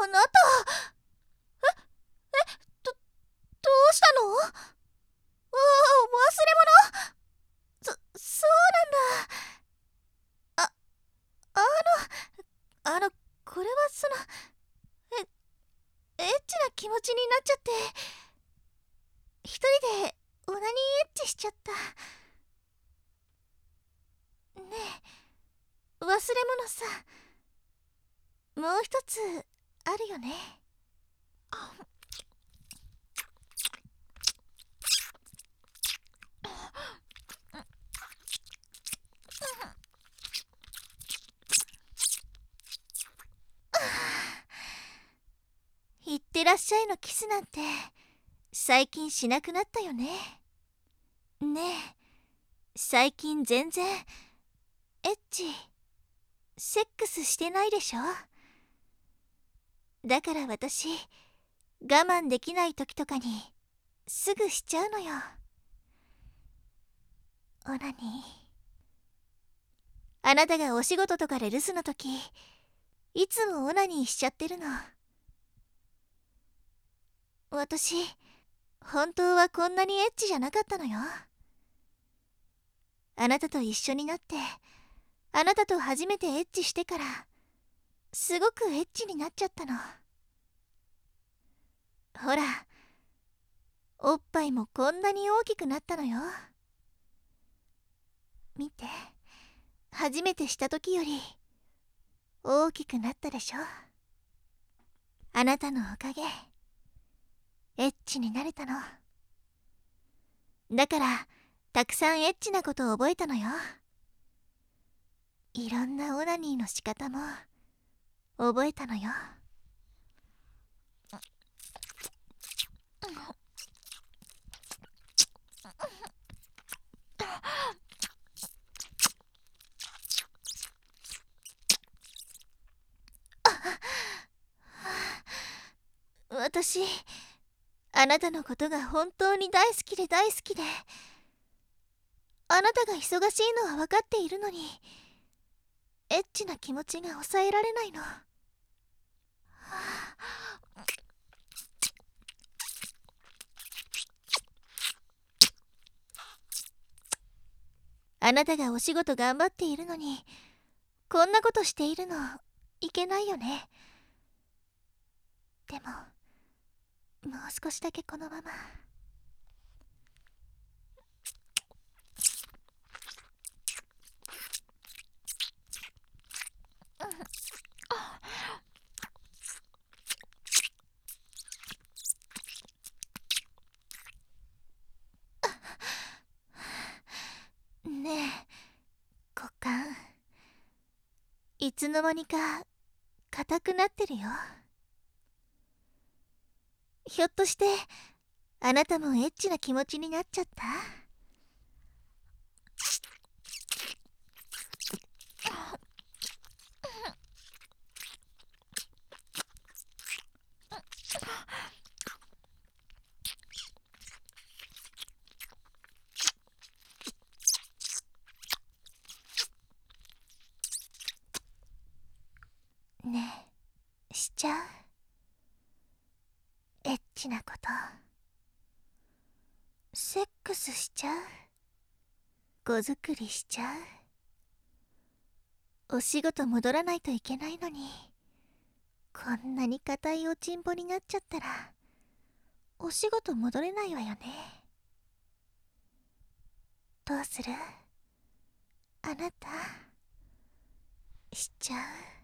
あなた、ど、どうしたの？忘れ物。そうなんだ。あ、これはエッチな気持ちになっちゃって、一人でオナニーエッチしちゃった。ねえ、忘れ物さ、もう一つあるよね。いってらっしゃいのキスなんて最近しなくなったよね。ねえ、最近全然エッチ、セックスしてないでしょ。だから私、我慢できない時とかにすぐしちゃうのよ、オナニー。あなたがお仕事とかで留守の時、いつもオナニーしちゃってるの。私、本当はこんなにエッチじゃなかったのよ。あなたと一緒になって、あなたと初めてエッチしてから、すごくエッチになっちゃったの。ほら、おっぱいもこんなに大きくなったのよ。見て、初めてした時より大きくなったでしょ。あなたのおかげ、エッチになれたの。だからたくさんエッチなことを覚えたのよ。いろんなオナニーの仕方も覚えたのよ。私、あなたのことが本当に大好きで大好きで、あなたが忙しいのは分かっているのに、エッチな気持ちが抑えられないの。あなたがお仕事頑張っているのに、こんなことしているのいけないよね。でも、もう少しだけこのまま。ねえ、股間、いつの間にか硬くなってるよ。ひょっとしてあなたもエッチな気持ちになっちゃった？ねえ、しちゃう？エッチなこと、セックスしちゃう？子作りしちゃう？お仕事戻らないといけないのに、こんなに硬いおちんぽになっちゃったらお仕事戻れないわよね。どうする？あなた、しちゃう？